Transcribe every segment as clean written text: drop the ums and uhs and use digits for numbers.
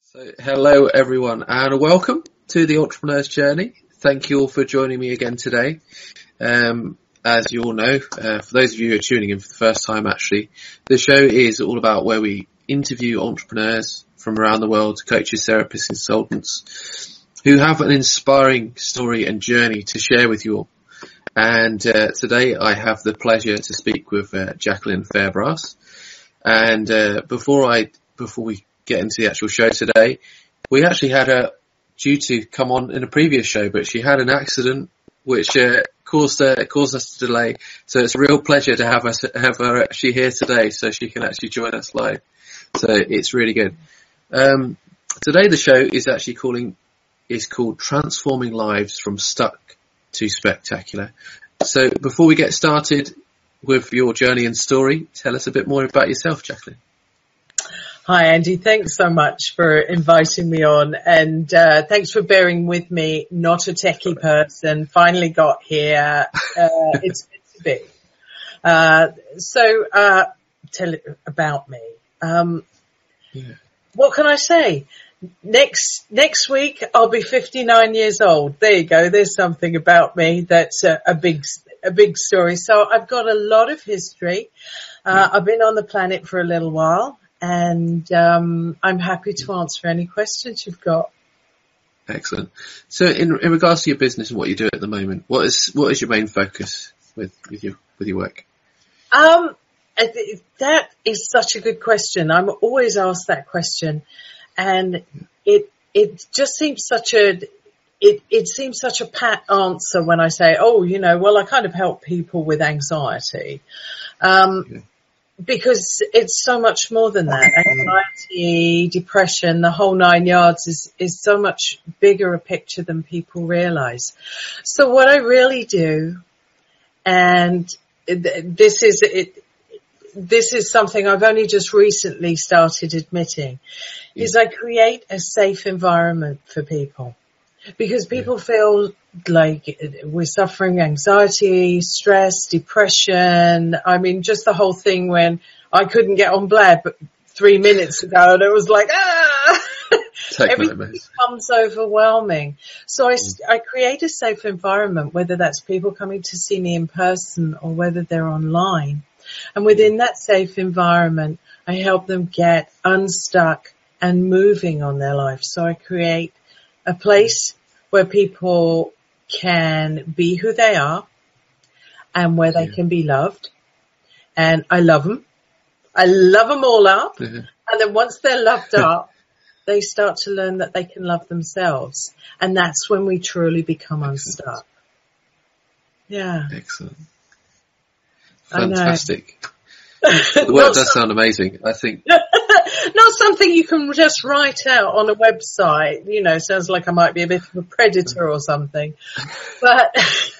So, hello everyone and welcome to the Entrepreneur's Journey. Thank you all for joining me again today. As you all know, for those of you who are tuning in for the first time actually, the show is all about where we interview entrepreneurs from around the world, coaches, therapists, consultants, who have an inspiring story and journey to share with you all. And today I have the pleasure to speak with Jacqueline Fairbrass. And before we get into the actual show today, we actually had her due to come on in a previous show, but she had an accident which caused us to delay. So it's a real pleasure to have her actually here today, so she can actually join us live. So it's really good. Today the show is called Transforming Lives from Stuck to Spectacular. So before we get started with your journey and story, tell us a bit more about yourself, Jacqueline. Hi, Andy. Thanks so much for inviting me on, and thanks for bearing with me. Not a techie person. Finally got here. It's meant to be. So tell it about me. What can I say? Next week I'll be 59 years old. There you go. There's something about me that's a big story. So I've got a lot of history. I've been on the planet for a little while. And I'm happy to answer any questions you've got. Excellent. So, in regards to your business and what you do at the moment, what is your main focus with your work? That is such a good question. I'm always asked that question, and it just seems such a pat answer when I say, I kind of help people with anxiety. Because it's so much more than that. Anxiety, depression, the whole 9 yards is so much bigger a picture than people realize. So what I really do, and this is something I've only just recently started admitting, is I create a safe environment for people. Because people feel like we're suffering anxiety, stress, depression. I mean, just the whole thing when I couldn't get on Blab 3 minutes ago and it was like, everything becomes overwhelming. So I create a safe environment, whether that's people coming to see me in person or whether they're online. And within that safe environment, I help them get unstuck and moving on their life. So I create a place where people can be who they are and where they can be loved. And I love them. I love them all up. Mm-hmm. And then once they're loved up, they start to learn that they can love themselves. And that's when we truly become unstuck. Yeah. Excellent. Fantastic. The work does sound amazing, I think. Not something you can just write out on a website. Sounds like I might be a bit of a predator or something. But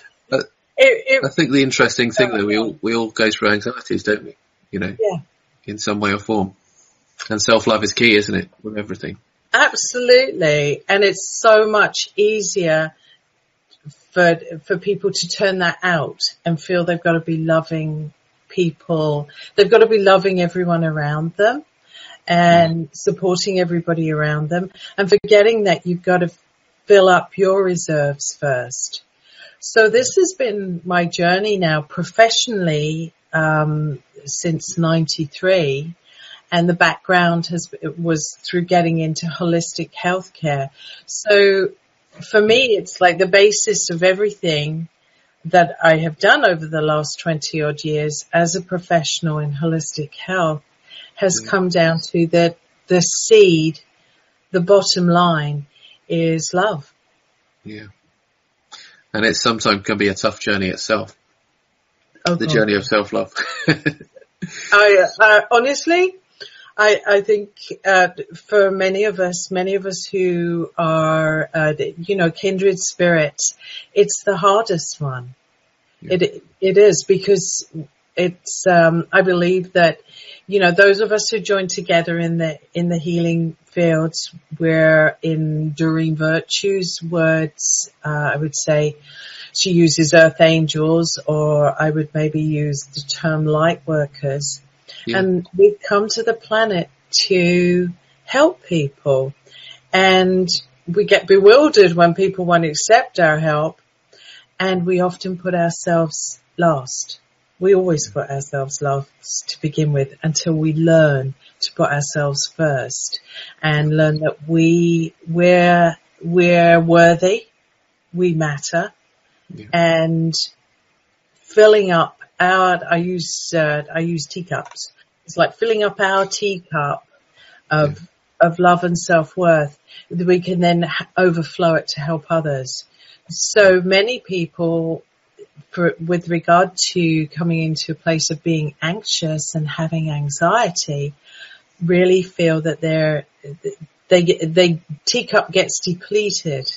I think the interesting thing that we all go through anxieties, don't we? In some way or form. And self-love is key, isn't it, with everything? Absolutely. And it's so much easier for people to turn that out and feel they've got to be loving people. They've got to be loving everyone around them and supporting everybody around them, and forgetting that you've got to fill up your reserves first. So this has been my journey now professionally since 93, and the background was through getting into holistic healthcare. So for me, it's like the basis of everything that I have done over the last 20 odd years as a professional in holistic health has come down to that the seed, the bottom line is love. Yeah. And it sometimes can be a tough journey itself. The journey of self-love. Honestly, I think for many of us who are, kindred spirits, it's the hardest one. Yeah. It is, because it's, I believe that, those of us who join together in the healing fields, we're enduring virtues. Words, I would say she uses earth angels, or I would maybe use the term light workers. Yeah. And we've come to the planet to help people. And we get bewildered when people won't accept our help, and we often put ourselves last. We always put ourselves last to begin with until we learn to put ourselves first and learn that we're worthy, we matter, and filling up I use teacups. It's like filling up our teacup of love and self-worth, that we can then overflow it to help others. So many people, with regard to coming into a place of being anxious and having anxiety, really feel that their teacup gets depleted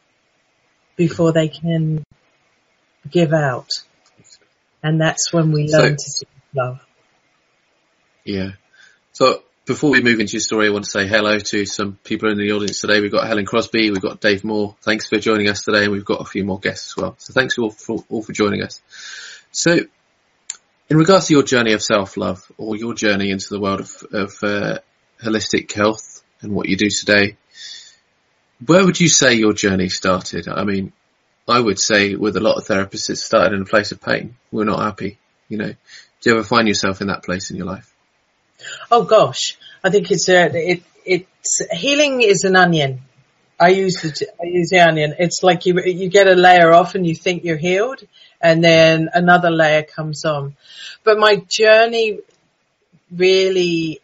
before they can give out. And that's when we learn to see love. Yeah. So before we move into your story, I want to say hello to some people in the audience today. We've got Helen Crosby, we've got Dave Moore. Thanks for joining us today, and we've got a few more guests as well. So thanks all for joining us. So in regards to your journey of self-love, or your journey into the world of holistic health and what you do today, where would you say your journey started? I mean, I would say with a lot of therapists, it started in a place of pain. We're not happy, you know. Do you ever find yourself in that place in your life? Oh gosh, I think it's healing is an onion. I use the onion. It's like you get a layer off and you think you're healed, and then another layer comes on. But my journey really,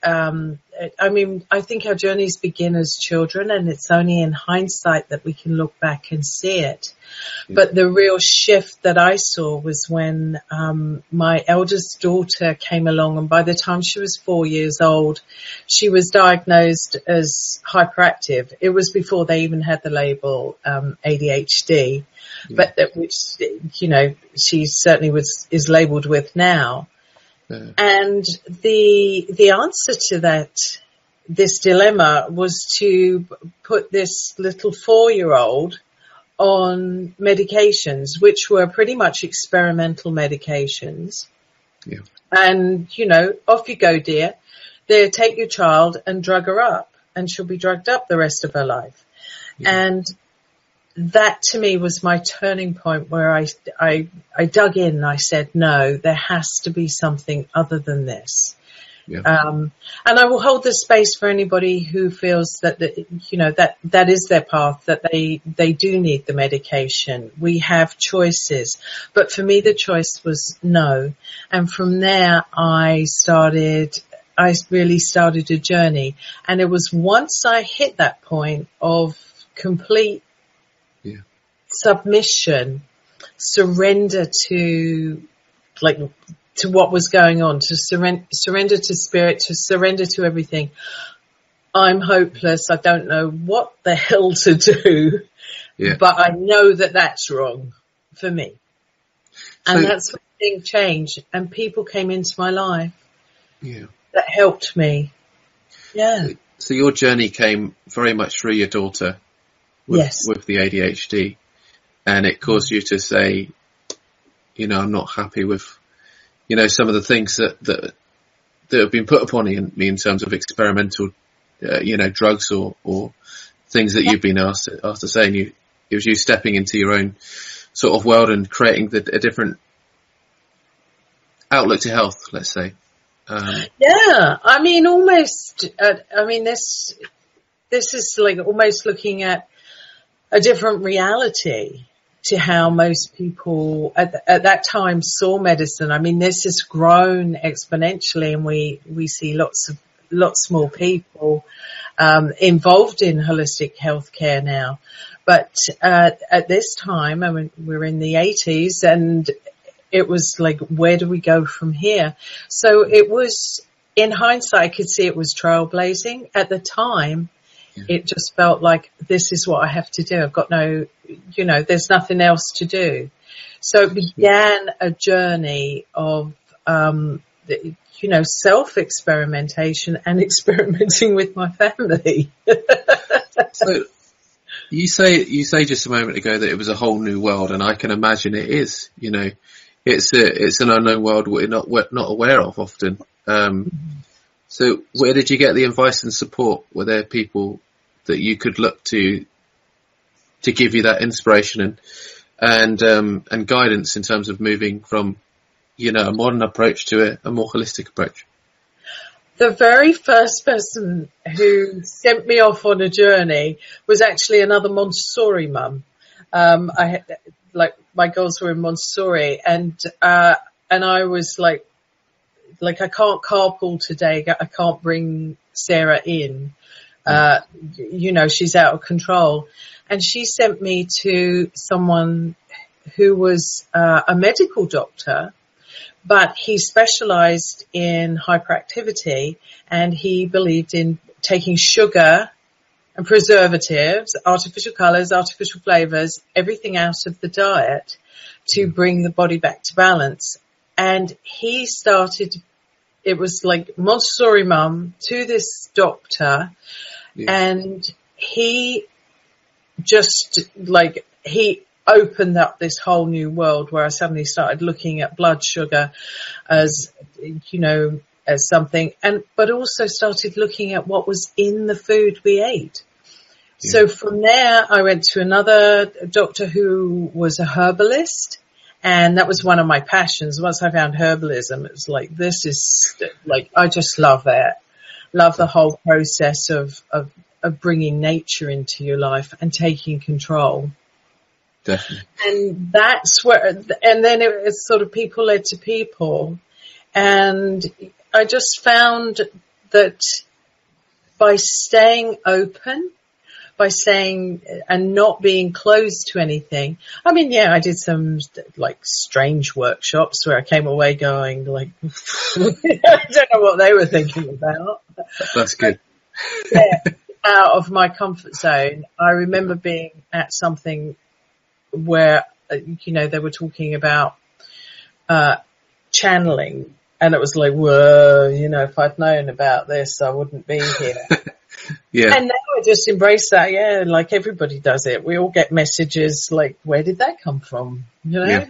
I think our journeys begin as children, and it's only in hindsight that we can look back and see it. But the real shift that I saw was when my eldest daughter came along, and by the time she was 4 years old, she was diagnosed as hyperactive. It was before they even had the label ADHD, but which, you know, she certainly is labelled with now. And the answer to this dilemma was to put this little 4-year-old on medications, which were pretty much experimental medications. Yeah. And, you know, off you go, dear. They take your child and drug her up, and she'll be drugged up the rest of her life. Yeah. And that to me was my turning point, where I dug in and I said, no, there has to be something other than this. Yeah. And I will hold the space for anybody who feels that you know, that is their path, that they do need the medication. We have choices. But for me, the choice was no. And from there, I really started a journey. And it was once I hit that point of complete submission, surrender to what was going on, to surrender to spirit, to surrender to everything. I'm hopeless. I don't know what the hell to do, but I know that that's wrong for me. And that's when things changed, and people came into my life that helped me. Yeah. So your journey came very much through your daughter with the ADHD, and it caused you to say, you know, I'm not happy with, you know, some of the things that have been put upon me in terms of experimental, you know, drugs or things that you've been asked to say. And it was you stepping into your own sort of world and creating a different outlook to health, let's say. I mean, almost. This is like almost looking at a different reality to how most people at that time saw medicine. I mean, this has grown exponentially, and we see lots more people involved in holistic healthcare now. But at this time, I mean, we're in the 80s, and it was like, where do we go from here? So it was, in hindsight, I could see it was trailblazing. At the time, it just felt like, this is what I have to do. I've got no, you know, there's nothing else to do. So it began a journey of, you know, self-experimentation and experimenting with my family. So you say just a moment ago that it was a whole new world, and I can imagine it is. You know, it's an unknown world we're not aware of often. So where did you get the advice and support? Were there people that you could look to give you that inspiration and guidance in terms of moving from, a modern approach to a more holistic approach? The very first person who sent me off on a journey was actually another Montessori mum. My girls were in Montessori, and I was like I can't carpool today. I can't bring Sarah in. She's out of control. And she sent me to someone who was a medical doctor, but he specialized in hyperactivity, and he believed in taking sugar and preservatives, artificial colors, artificial flavors, everything out of the diet to bring the body back to balance. And he started, it was like Montessori mum to this doctor, and he just he opened up this whole new world where I suddenly started looking at blood sugar as, as something, but also started looking at what was in the food we ate. Yeah. So from there, I went to another doctor who was a herbalist, and that was one of my passions. Once I found herbalism, it was like, this is I just love it. Love the whole process of bringing nature into your life and taking control. Definitely. And that's where, and then it's sort of people led to people. And I just found that by staying open, by staying and not being closed to anything. I mean, I did some strange workshops where I came away going I don't know what they were thinking about. That's good. Out of my comfort zone. I remember being at something where, they were talking about channeling, and it was like, whoa, if I'd known about this, I wouldn't be here. Yeah. And now I just embrace that. Yeah, like everybody does it. We all get messages like, where did that come from? Yeah.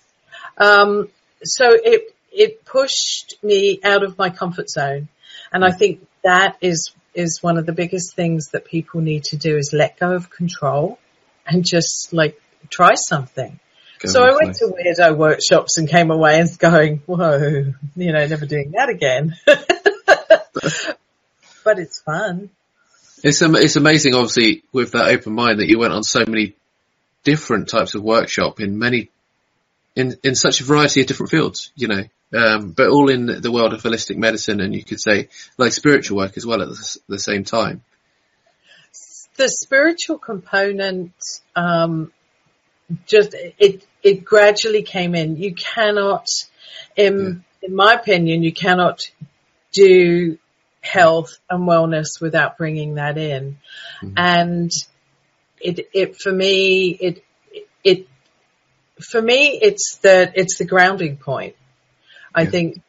So it pushed me out of my comfort zone. And I think that is one of the biggest things that people need to do, is let go of control and just try something. So I went to weirdo workshops and came away and going, whoa, never doing that again. But it's fun. It's amazing, obviously, with that open mind, that you went on so many different types of workshop in such a variety of different fields, but all in the world of holistic medicine, and you could say spiritual work as well at the same time. The spiritual component, it gradually came in. You cannot, in my opinion, you cannot do health and wellness without bringing that in. Mm-hmm. And for me, it's the grounding point. I think,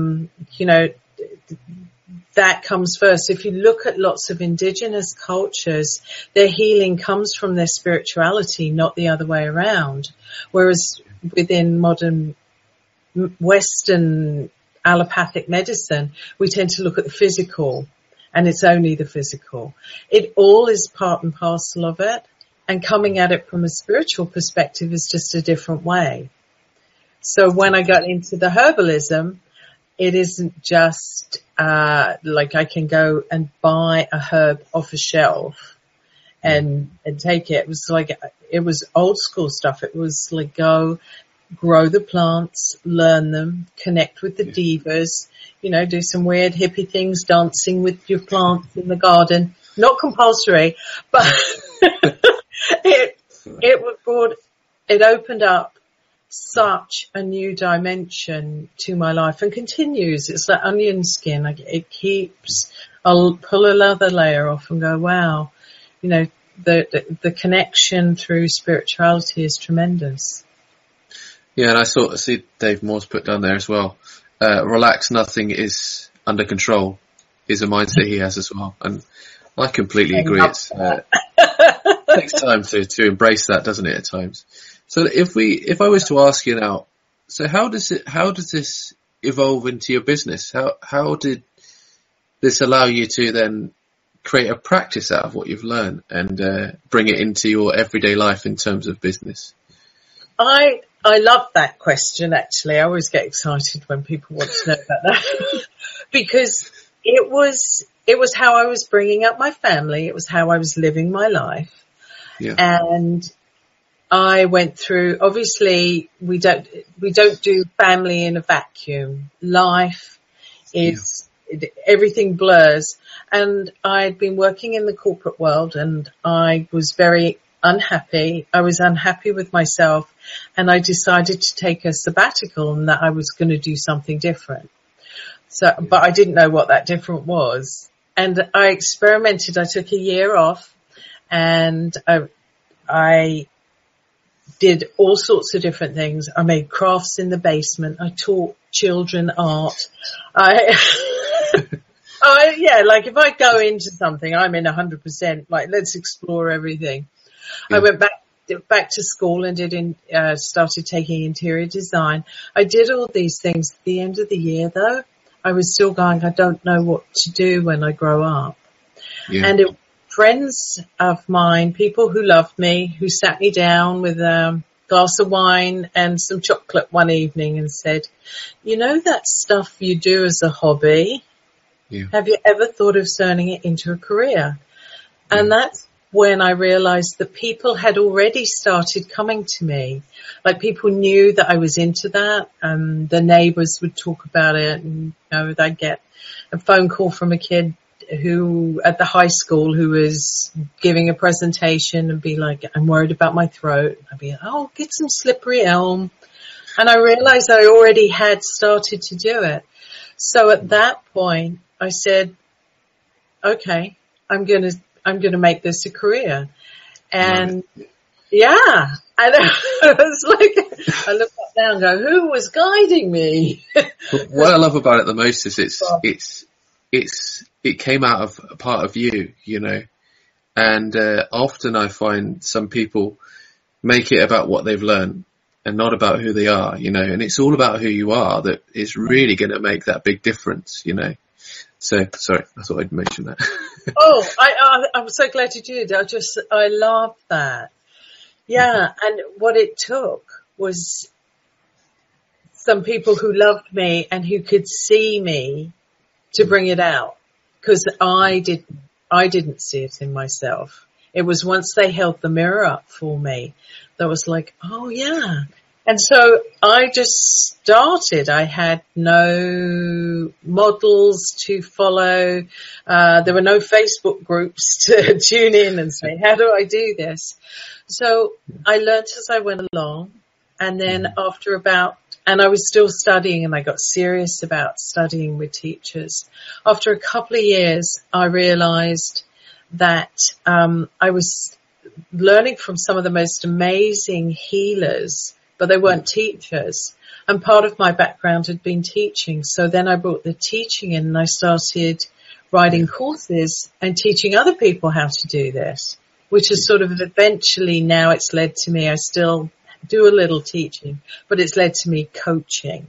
that comes first. If you look at lots of indigenous cultures, their healing comes from their spirituality, not the other way around. Whereas within modern Western allopathic medicine, we tend to look at the physical, and it's only the physical. It all is part and parcel of it, and coming at it from a spiritual perspective is just a different way. So when I got into the herbalism, it isn't just I can go and buy a herb off a shelf and take it. It was old school stuff. It was go grow the plants, learn them, connect with the divas, do some weird hippie things, dancing with your plants in the garden. Not compulsory, but it opened up such a new dimension to my life, and continues. It's like onion skin. It keeps, I'll pull another layer off and go, wow, the connection through spirituality is tremendous. Yeah, and I see Dave Moore's put down there as well. Relax, nothing is under control is a mindset he has as well. And I completely agree. It takes time to embrace that, doesn't it, at times? So if I was to ask you now, so how does this evolve into your business? How did this allow you to then create a practice out of what you've learned and bring it into your everyday life in terms of business? I love that question, actually. I always get excited when people want to know about that because it was how I was bringing up my family. It was how I was living my life. Yeah. And I went through, obviously we don't do family in a vacuum. Life is, everything blurs. And I'd been working in the corporate world and I was very unhappy. I was unhappy with myself and I decided to take a sabbatical and that I was going to do something different. So, but I didn't know what that different was. And I experimented. I took a year off and I did all sorts of different things. I made crafts in the basement. I taught children art. Like if I go into something, I'm in 100%, like let's explore everything. Yeah. I went back to school and started taking interior design. I did all these things. At the end of the year though, I was still going, I don't know what to do when I grow up. Yeah. And friends of mine, people who loved me, who sat me down with a glass of wine and some chocolate one evening and said, you know that stuff you do as a hobby? Yeah. Have you ever thought of turning it into a career? Yeah. And that's when I realized that people had already started coming to me. Like people knew that I was into that and the neighbors would talk about it and, they'd get a phone call from a kid who at the high school who was giving a presentation and be like, I'm worried about my throat. I'd be like, oh, get some slippery elm. And I realized I already had started to do it. So at that point I said, okay, I'm going to make this a career. And yeah, and I was like, I look up now and go, who was guiding me? What I love about it the most is it came out of a part of you, and often I find some people make it about what they've learned and not about who they are, and it's all about who you are that is really going to make that big difference, So, sorry, I thought I'd mention that. Oh, I'm so glad you did. I love that. Yeah, and what it took was some people who loved me and who could see me to bring it out. Because I didn't see it in myself. It was once they held the mirror up for me that was like, oh yeah. And so I just started. I had no models to follow. There were no Facebook groups to tune in and say, how do I do this? So I learned as I went along. And then and I was still studying and I got serious about studying with teachers. After a couple of years, I realized that I was learning from some of the most amazing healers, but they weren't teachers. And part of my background had been teaching. So then I brought the teaching in and I started writing courses and teaching other people how to do this, which is sort of eventually now it's led to me. I still do a little teaching, but it's led to me coaching.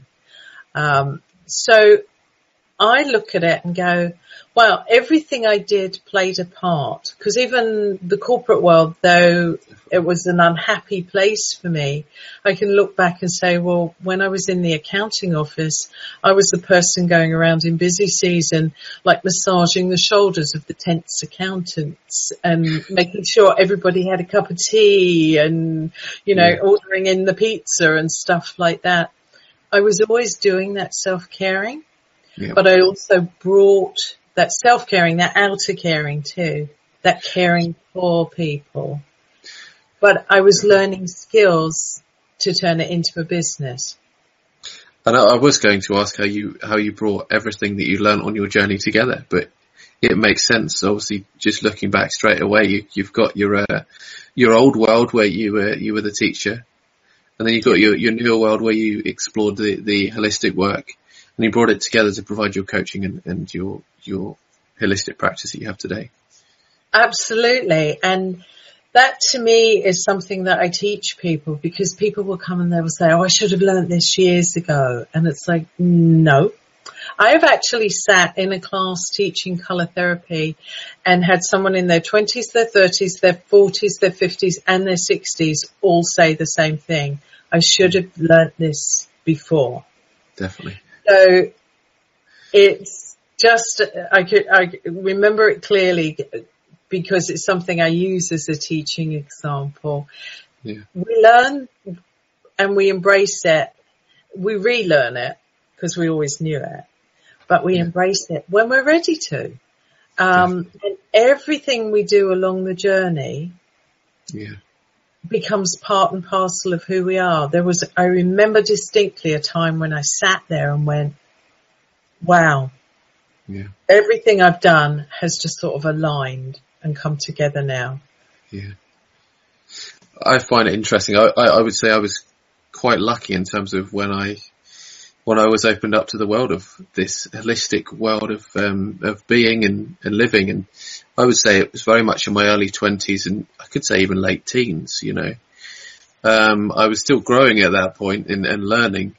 So I look at it and go, well, everything I did played a part, because even the corporate world, though it was an unhappy place for me, I can look back and say, well, when I was in the accounting office, I was the person going around in busy season, like massaging the shoulders of the tense accountants and making sure everybody had a cup of tea and, ordering in the pizza and stuff like that. I was always doing that self-caring, but I also brought that self-caring, that outer caring too, that caring for people. But I was learning skills to turn it into a business. And I was going to ask how you brought everything that you learned on your journey together, but it makes sense. Obviously, just looking back straight away, you've got your old world where you were the teacher, and then you've got your newer world where you explored the holistic work, and you brought it together to provide your coaching and your holistic practice that you have today. Absolutely. And that to me is something that I teach people, because people will come and they will say, oh, I should have learned this years ago. And it's like, no, I have actually sat in a class teaching colour therapy and had someone in their 20s, their 30s, their 40s, their 50s and their 60s all say the same thing. I should have learnt this before. Definitely. So it's just, I remember it clearly because it's something I use as a teaching example. Yeah. We learn and we embrace it. We relearn it because we always knew it, but we embrace it when we're ready to. And everything we do along the journey becomes part and parcel of who we are. I remember distinctly a time when I sat there and went, wow, everything I've done has just sort of aligned and come together now. Yeah. I find it interesting. I would say I was quite lucky in terms of when I was opened up to the world of this holistic world of being and living. And I would say it was very much in my early 20s and I could say even late teens, you know. I was still growing at that point and learning.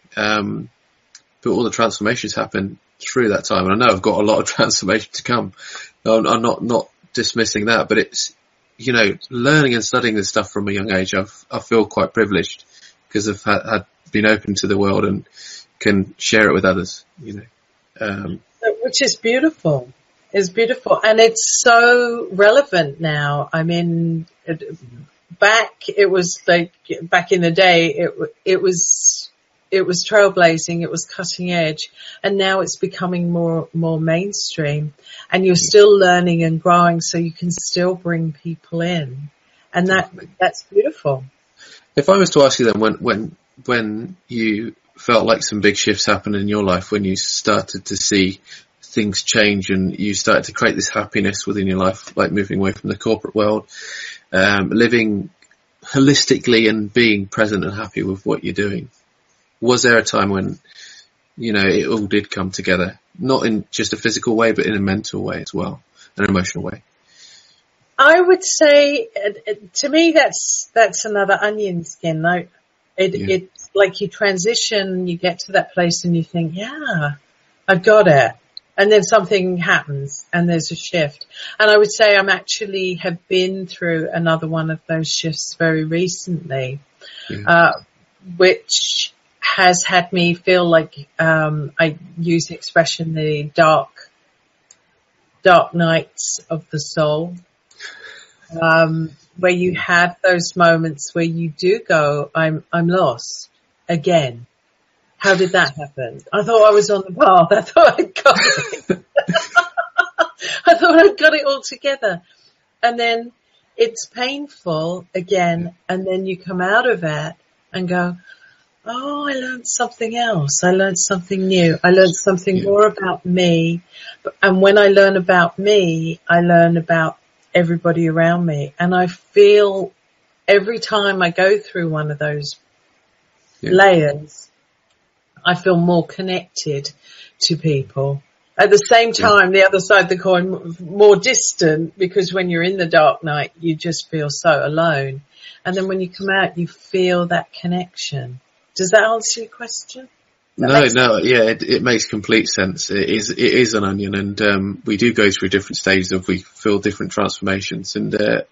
But all the transformations happened through that time. And I know I've got a lot of transformation to come. I'm not dismissing that, but it's, you know, learning and studying this stuff from a young age. I feel quite privileged because I've had been open to the world and can share it with others, you know. Which is beautiful. It's beautiful. And it's so relevant now. I mean, back in the day, it was trailblazing. It was cutting edge. And now it's becoming more mainstream and you're still learning and growing so you can still bring people in. And that's beautiful. If I was to ask you then, when you felt like some big shifts happened in your life, when you started to see things change and you started to create this happiness within your life, like moving away from the corporate world, living holistically and being present and happy with what you're doing, was there a time when, you know, it all did come together, not in just a physical way, but in a mental way as well, an emotional way? I would say, to me, that's another onion skin. It's like you transition, you get to that place and you think, yeah, I got it. And then something happens and there's a shift. And I would say have been through another one of those shifts very recently, which has had me feel like, I use the expression, the dark nights of the soul. Where you have those moments where you do go, I'm lost again. How did that happen? I thought I was on the path. I thought I'd got it. I thought I'd got it all together. And then it's painful again. And then you come out of it and go, oh, I learned something else. I learned something new. I learned something more about me. And when I learn about me, I learn about everybody around me. And I feel every time I go through one of those layers, I feel more connected to people. At the same time, the other side of the coin, more distant, because when you're in the dark night, you just feel so alone. And then when you come out, you feel that connection. Does that answer your question? It makes complete sense. It is an onion, and we do go through different stages we feel different transformations, and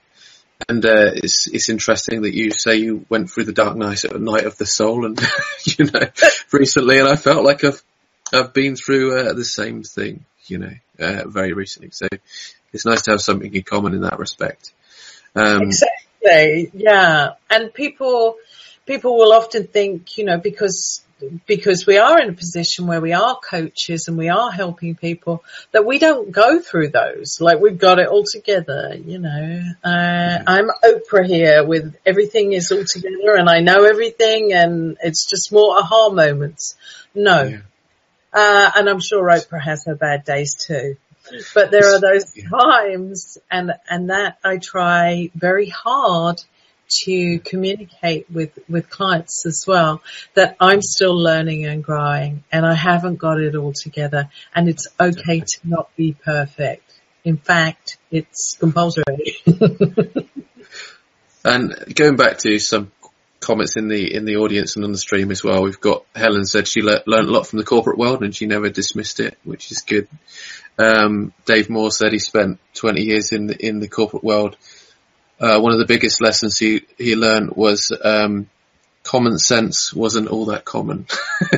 it's interesting that you say you went through the dark night of the soul, and you know, recently, and I felt like I've been through the same thing, you know, very recently. So it's nice to have something in common in that respect. Exactly, yeah, and people will often think, you know, because we are in a position where we are coaches and we are helping people, that we don't go through those. Like, we've got it all together, you know. I'm Oprah here with everything is all together and I know everything and it's just more aha moments. No. Yeah. And I'm sure Oprah has her bad days too. But there are those times and that I try very hard to communicate with clients as well, that I'm still learning and growing and I haven't got it all together, and it's okay to not be perfect. In fact, it's compulsory. And going back to some comments in the audience and on the stream as well. We've got Helen said she learned a lot from the corporate world and she never dismissed it, which is good. Dave Moore said he spent 20 years in the corporate world. One of the biggest lessons he learned was common sense wasn't all that common.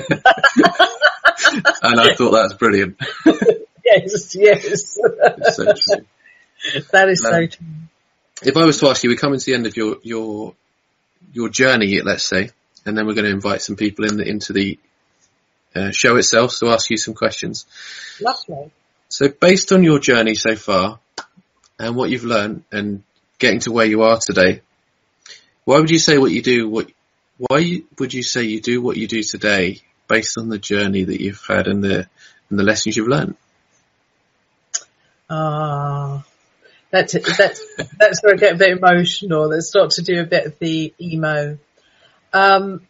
And I thought that was brilliant. Yes. So true. That is so true. If I was to ask you, we're coming to the end of your journey, let's say, and then we're going to invite some people into the show itself to ask you some questions. Lovely. So based on your journey so far and what you've learned and getting to where you are today, why would you say what you do? Why would you say you do what you do today based on the journey that you've had and the lessons you've learned? That's where I get a bit emotional. That's got to do a bit of the emo. Going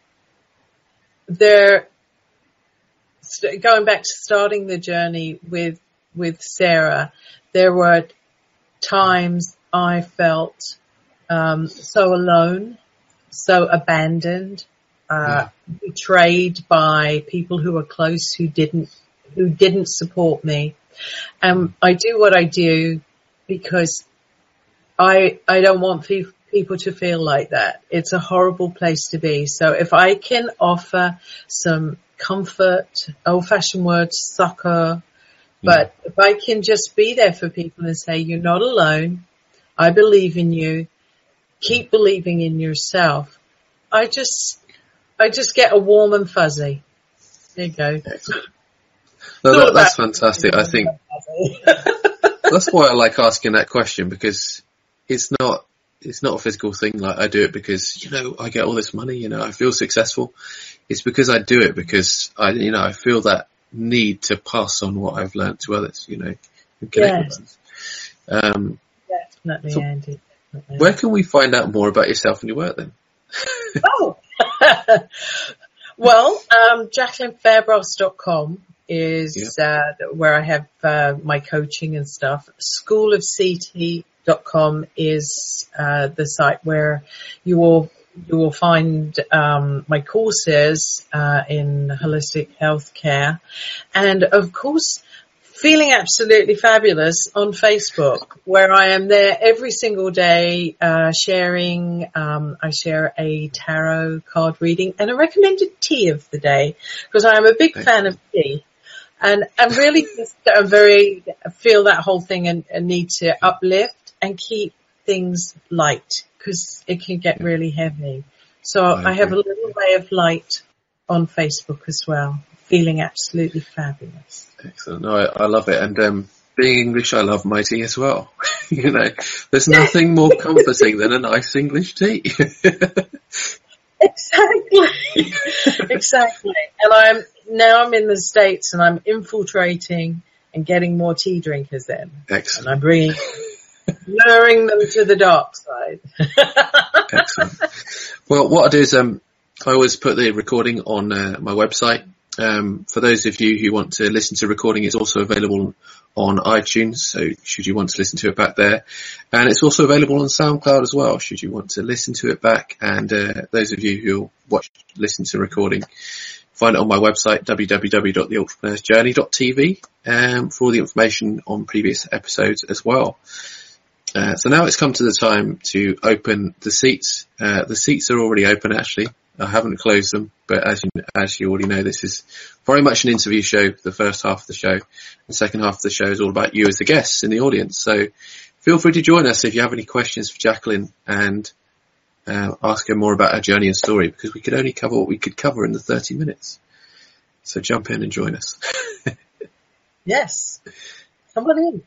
back to starting the journey with Sarah, there were times I felt so alone, so abandoned, betrayed by people who were close who didn't support me. And I do what I do because I don't want people to feel like that. It's a horrible place to be. So if I can offer some comfort, old-fashioned words, succor, but if I can just be there for people and say, you're not alone, I believe in you, keep believing in yourself, I just get a warm and fuzzy. There you go. No, that's fantastic. I think that's why I like asking that question, because it's not a physical thing. Like, I do it because, I get all this money, I feel successful. It's because I do it because I feel that need to pass on what I've learned to others, and connect with others. Definitely, so Andy. Definitely. Where can we find out more about yourself and your work then? Well, JacquelineFairbrass.com is where I have my coaching and stuff. Schoolofct.com is the site where you will find my courses in holistic healthcare, and of course Feeling Absolutely Fabulous on Facebook, where I am there every single day sharing. I share a tarot card reading and a recommended tea of the day, because I am a big fan of tea. And I'm really just feel that whole thing and need to uplift and keep things light, because it can get really heavy. So I have a little ray of light on Facebook as well. Feeling Absolutely Fabulous. Excellent. No, I love it. And being English, I love my tea as well. There's nothing more comforting than a nice English tea. Exactly. And I'm in the States and I'm infiltrating and getting more tea drinkers in. Excellent. And I'm luring them to the dark side. Excellent. Well, what I do is I always put the recording on my website. For those of you who want to listen to recording, it's also available on iTunes, so should you want to listen to it back there. And it's also available on SoundCloud as well, should you want to listen to it back. And those of you who listen to recording, find it on my website, www.theentrepreneur'sjourney.tv, for all the information on previous episodes as well. So now it's come to the time to open the seats. The seats are already open, actually. I haven't closed them, but as you already know, this is very much an interview show, the first half of the show. The second half of the show is all about you as the guests in the audience. So feel free to join us if you have any questions for Jacqueline, and ask her more about her journey and story, because we could only cover what we could cover in the 30 minutes. So jump in and join us. Yes. Come on in.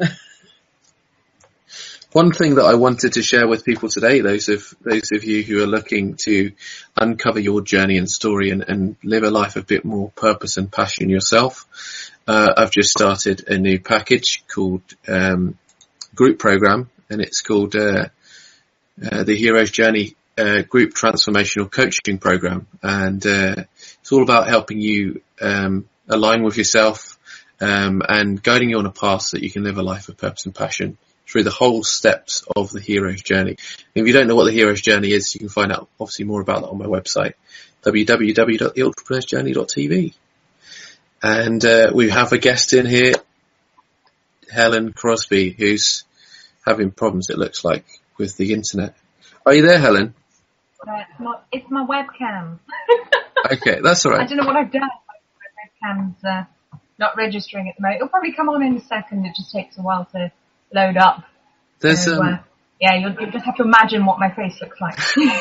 One thing that I wanted to share with people today, those of you who are looking to uncover your journey and story and live a life of a bit more purpose and passion yourself, I've just started a new package called Group Program, and it's called the Hero's Journey Group Transformational Coaching Program. And it's all about helping you align with yourself and guiding you on a path so that you can live a life of purpose and passion through the whole steps of the hero's journey. And if you don't know what the hero's journey is, you can find out obviously more about that on my website, www.theentrepreneursjourney.tv. And we have a guest in here, Helen Crosby, who's having problems, it looks like, with the internet. Are you there, Helen? It's my webcam. Okay, that's all right. I don't know what I've done. My webcam's not registering at the moment. It'll probably come on in a second. It just takes a while to load up. There's so, yeah, you'll just have to imagine what my face looks like.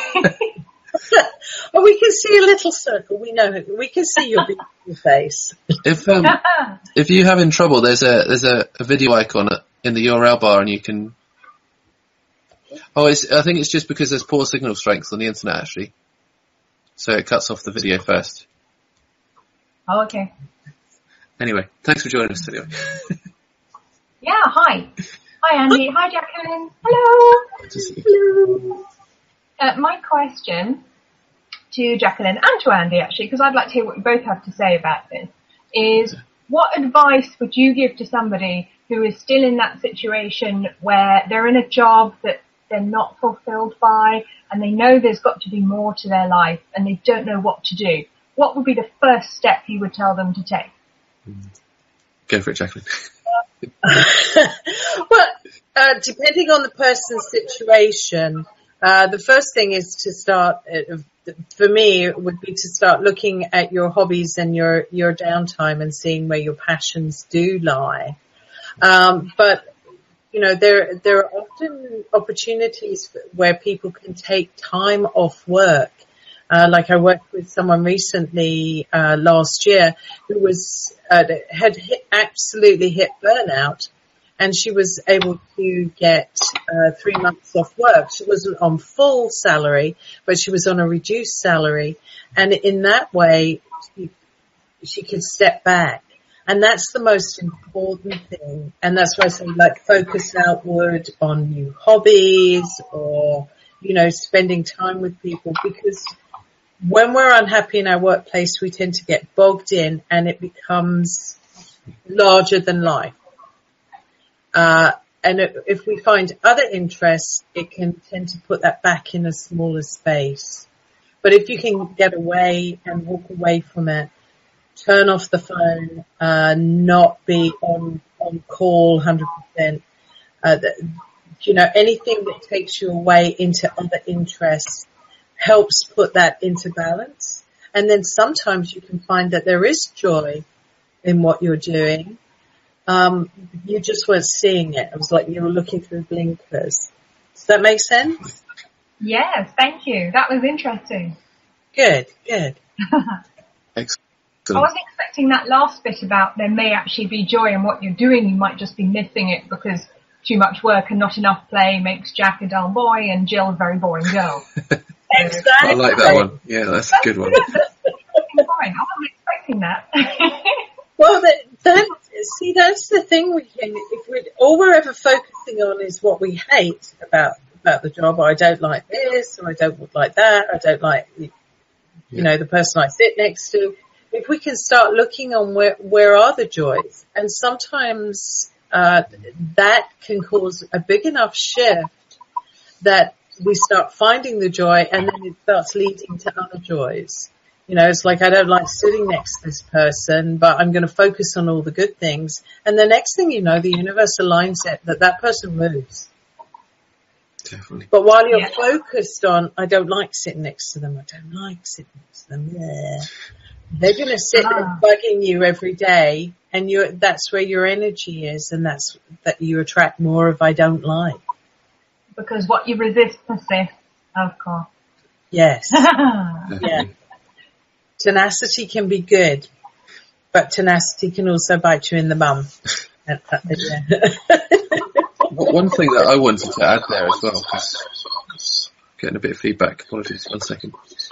Oh, we can see a little circle. We know it. We can see your beautiful face. If you're having trouble, there's a video icon in the URL bar, and you can. Oh, I think it's just because there's poor signal strength on the internet, actually. So it cuts off the video first. Oh, okay. Anyway, thanks for joining us anyway. Yeah, hi. Hi, Andy. Hi, Jacqueline. Hello. Hello. My question to Jacqueline and to Andy, actually, because I'd like to hear what you both have to say about this, is what advice would you give to somebody who is still in that situation where they're in a job that they're not fulfilled by and they know there's got to be more to their life and they don't know what to do? What would be the first step you would tell them to take? Go for it, Jacqueline. Well, depending on the person's situation, the first thing is to start, for me, it would be to start looking at your hobbies and your downtime and seeing where your passions do lie. But, you know, there are often opportunities where people can take time off work. Like I worked with someone recently, last year who was, absolutely hit burnout, and she was able to get, 3 months off work. She wasn't on full salary, but she was on a reduced salary. And in that way, she could step back. And that's the most important thing. And that's why I say, like, focus outward on new hobbies or, you know, spending time with people, because when we're unhappy in our workplace, we tend to get bogged in and it becomes larger than life. And if we find other interests, it can tend to put that back in a smaller space. But if you can get away and walk away from it, turn off the phone, not be on call 100%, you know, anything that takes you away into other interests helps put that into balance. And then sometimes you can find that there is joy in what you're doing. You just weren't seeing it. It was like you were looking through blinkers. Does that make sense? Yes, thank you. That was interesting. Good. Excellent. I wasn't expecting that last bit about there may actually be joy in what you're doing. You might just be missing it because too much work and not enough play makes Jack a dull boy and Jill a very boring girl. Exactly. I like that one. Yeah, that's a good one. I wasn't expecting that. Well, that's the thing. If all we're ever focusing on is what we hate about the job, or I don't like this, or I don't like that, I don't like, you know, the person I sit next to. If we can start looking on where are the joys, and sometimes that can cause a big enough shift that we start finding the joy, and then it starts leading to other joys. You know, it's like, I don't like sitting next to this person, but I'm going to focus on all the good things. And the next thing you know, the universe aligns it that person moves. Definitely. But while you're focused on, I don't like sitting next to them, I don't like sitting next to them, they're going to sit there bugging you every day, and that's where your energy is, and that you attract more of I don't like. Because what you resist persists, of course. Yes. Yeah. Tenacity can be good, but tenacity can also bite you in the bum. One thing that I wanted to add there as well, because getting a bit of feedback, apologies, 1 second.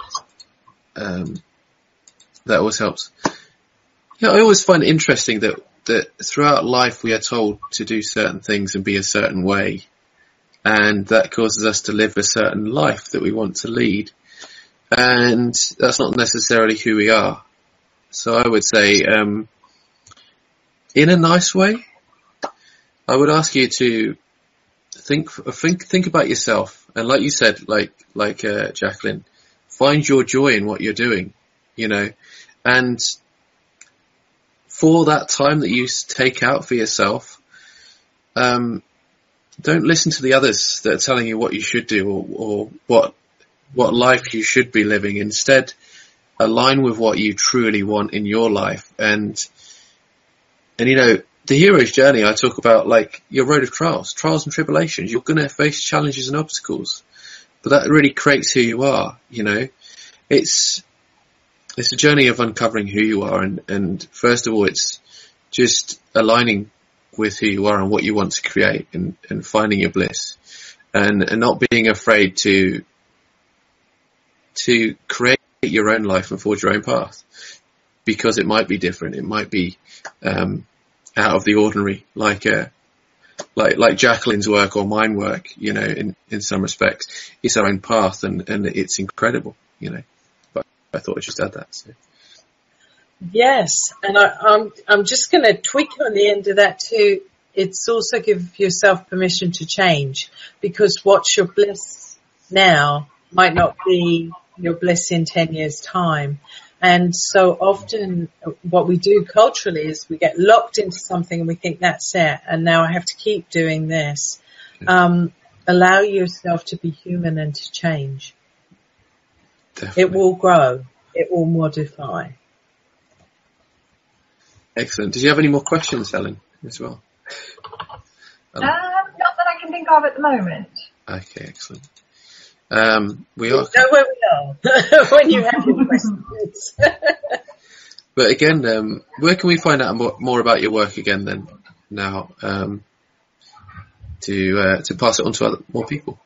That always helps. Yeah, I always find it interesting that throughout life we are told to do certain things and be a certain way, and that causes us to live a certain life that we want to lead. And that's not necessarily who we are. So I would say, in a nice way, I would ask you to think about yourself, and like you said, like Jacqueline, find your joy in what you're doing, and for that time that you take out for yourself, don't listen to the others that are telling you what you should do or what life you should be living. Instead, align with what you truly want in your life. And the hero's journey, I talk about like your road of trials and tribulations. You're going to face challenges and obstacles, but that really creates who you are. It's a journey of uncovering who you are. And first of all, it's just aligning with who you are and what you want to create, and finding your bliss, and not being afraid to create your own life and forge your own path, because it might be different. It might be out of the ordinary, like Jacqueline's work or mine work. In some respects, it's our own path, and it's incredible. But I thought I'd just add that. So. Yes, and I'm just going to tweak on the end of that too. It's also give yourself permission to change, because what's your bliss now might not be your bliss in 10 years' time. And so often what we do culturally is we get locked into something and we think that's it, and now I have to keep doing this. Allow yourself to be human and to change. Definitely. It will grow. It will modify. Excellent. Did you have any more questions, Helen, as well? Not that I can think of at the moment. Okay, excellent. We know where we are when you have your questions. But again, where can we find out more about your work again then now, to pass it on to more people?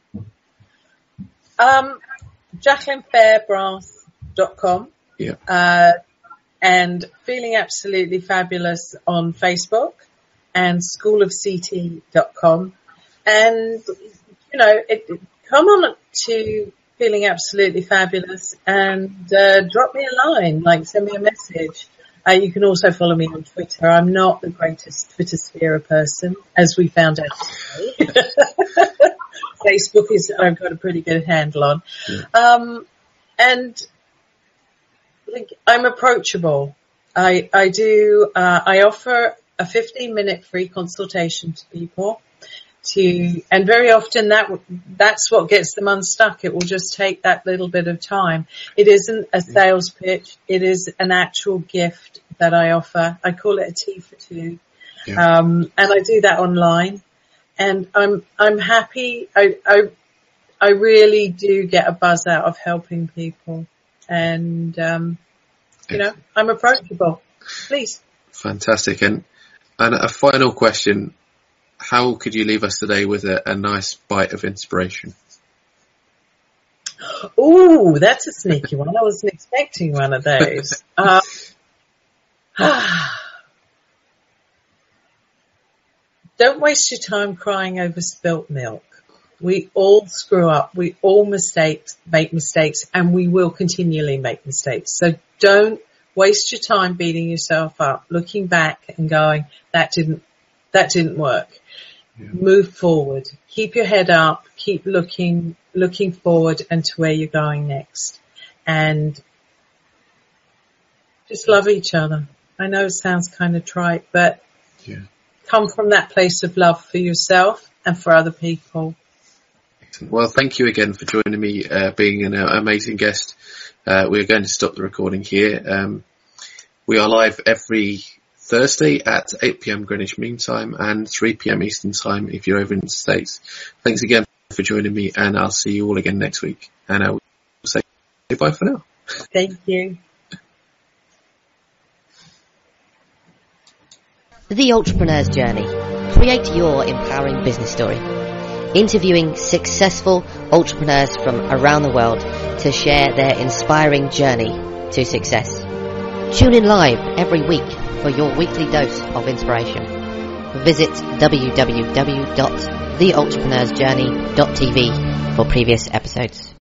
JacquelineFairbrass.com. Yeah. And Feeling Absolutely Fabulous on Facebook, and schoolofct.com. And, come on to Feeling Absolutely Fabulous and drop me a line, send me a message. You can also follow me on Twitter. I'm not the greatest Twitter sphere person, as we found out today. Facebook I've got a pretty good handle on. Yeah. And I'm approachable. I offer a 15-minute free consultation to people and very often that's what gets them unstuck. It will just take that little bit of time. It isn't a sales pitch. It is an actual gift that I offer. I call it a tea for two. Yeah. And I do that online, and I'm happy. I really do get a buzz out of helping people. And, I'm approachable. Please. Fantastic. And a final question. How could you leave us today with a nice bite of inspiration? Ooh, that's a sneaky one. I wasn't expecting one of those. Don't waste your time crying over spilt milk. We all screw up. We all make mistakes, and we will continually make mistakes. So don't waste your time beating yourself up, looking back and going, that didn't work. Yeah. Move forward. Keep your head up. Keep looking forward and to where you're going next. And just love each other. I know it sounds kind of trite, but come from that place of love for yourself and for other people. Well, thank you again for joining me, being an amazing guest. We're going to stop the recording here. We are live every Thursday at 8 p.m. Greenwich Mean Time and 3 p.m. Eastern Time if you're over in the States. Thanks again for joining me, and I'll see you all again next week. And I will say goodbye for now. Thank you. The Entrepreneur's Journey. Create your empowering business story. Interviewing successful entrepreneurs from around the world to share their inspiring journey to success. Tune in live every week for your weekly dose of inspiration. Visit www.theentrepreneur'sjourney.tv for previous episodes.